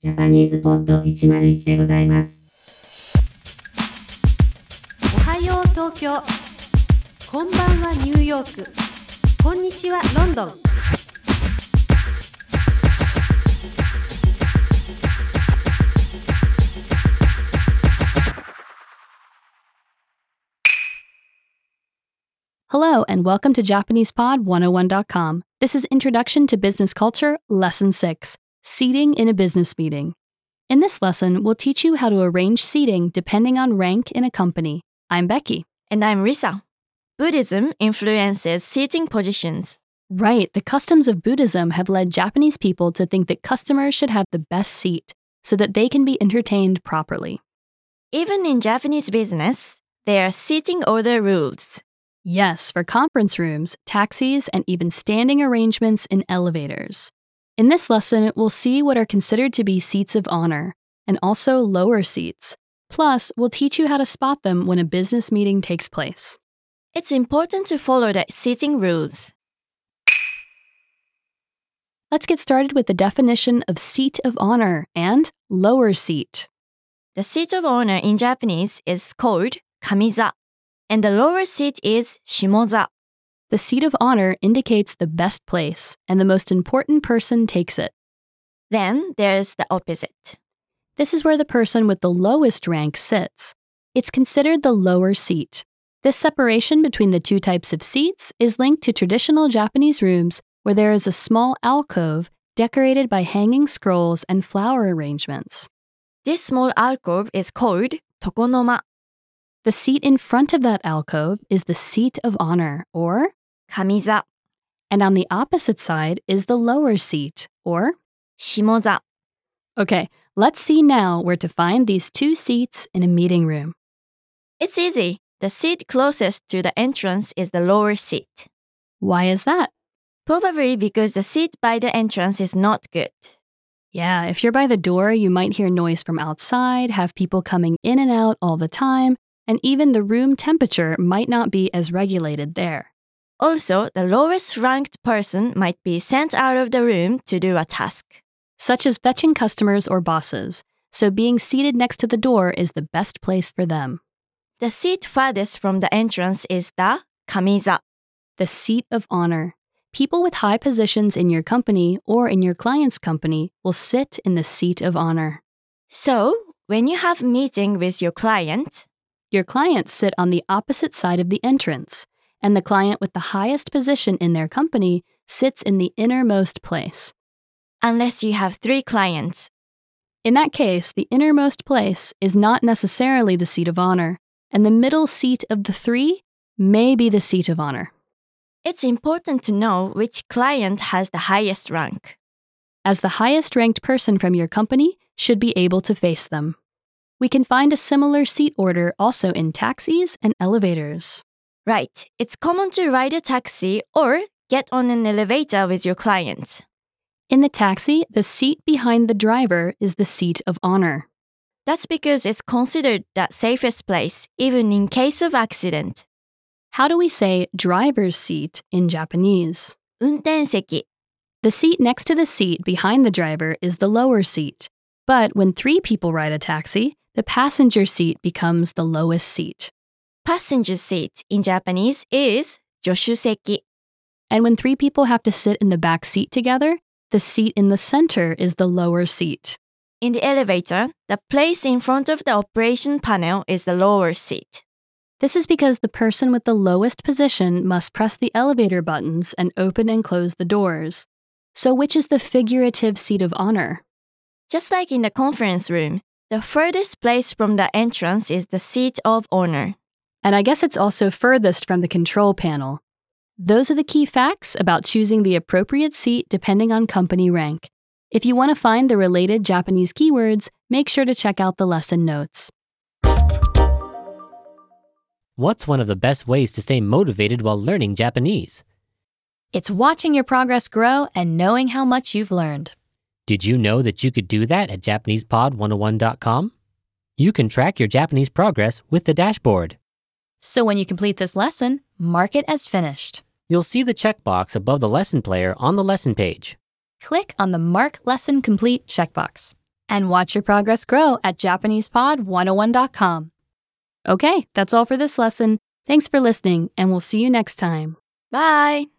ジャパニーズポッド101でございます。 おはよう東京、こんばんはニューヨーク、こんにちはロンドン。 Hello, and welcome to JapanesePod101.com. This is Introduction to Business Culture, Lesson 6, Seating in a Business Meeting. In this lesson, we'll teach you how to arrange seating depending on rank in a company. I'm Becky. And I'm Risa. Buddhism influences seating positions. Right, the customs of Buddhism have led Japanese people to think that customers should have the best seat so that they can be entertained properly. Even in Japanese business, there are seating order rules. Yes, for conference rooms, taxis, and even standing arrangements in elevators. In this lesson, we'll see what are considered to be seats of honor, and also lower seats. Plus, we'll teach you how to spot them when a business meeting takes place. It's important to follow the seating rules. Let's get started with the definition of seat of honor and lower seat. The seat of honor in Japanese is called kamiza, and the lower seat is shimoza. The seat of honor indicates the best place, and the most important person takes it. Then there's the opposite. This is where the person with the lowest rank sits. It's considered the lower seat. This separation between the two types of seats is linked to traditional Japanese rooms where there is a small alcove decorated by hanging scrolls and flower arrangements. This small alcove is called tokonoma. The seat in front of that alcove is the seat of honor, or kamiza, and on the opposite side is the lower seat, or shimoza. Okay, let's see now where to find these two seats in a meeting room. It's easy. The seat closest to the entrance is the lower seat. Why is that? Probably because the seat by the entrance is not good. Yeah, if you're by the door, you might hear noise from outside, have people coming in and out all the time, and even the room temperature might not be as regulated there. Also, the lowest ranked person might be sent out of the room to do a task, such as fetching customers or bosses, so being seated next to the door is the best place for them. The seat farthest from the entrance is the kamiza, the seat of honor. People with high positions in your company or in your client's company will sit in the seat of honor. So, when you have a meeting with your clients sit on the opposite side of the entrance, and the client with the highest position in their company sits in the innermost place. Unless you have 3 clients. In that case, the innermost place is not necessarily the seat of honor, and the middle seat of the 3 may be the seat of honor. It's important to know which client has the highest rank, as the highest ranked person from your company should be able to face them. We can find a similar seat order also in taxis and elevators. Right. It's common to ride a taxi or get on an elevator with your client. In the taxi, the seat behind the driver is the seat of honor. That's because it's considered the safest place, even in case of accident. How do we say driver's seat in Japanese? 運転席. The seat next to the seat behind the driver is the lower seat. But when 3 people ride a taxi, the passenger seat becomes the lowest seat. Passenger seat in Japanese is 助手席. And when 3 people have to sit in the back seat together, the seat in the center is the lower seat. In the elevator, the place in front of the operation panel is the lower seat. This is because the person with the lowest position must press the elevator buttons and open and close the doors. So which is the figurative seat of honor? Just like in the conference room, the furthest place from the entrance is the seat of honor. And I guess it's also furthest from the control panel. Those are the key facts about choosing the appropriate seat depending on company rank. If you want to find the related Japanese keywords, make sure to check out the lesson notes. What's one of the best ways to stay motivated while learning Japanese? It's watching your progress grow and knowing how much you've learned. Did you know that you could do that at JapanesePod101.com? You can track your Japanese progress with the dashboard. So when you complete this lesson, mark it as finished. You'll see the checkbox above the lesson player on the lesson page. Click on the Mark Lesson Complete checkbox. And watch your progress grow at JapanesePod101.com. Okay, that's all for this lesson. Thanks for listening, and we'll see you next time. Bye!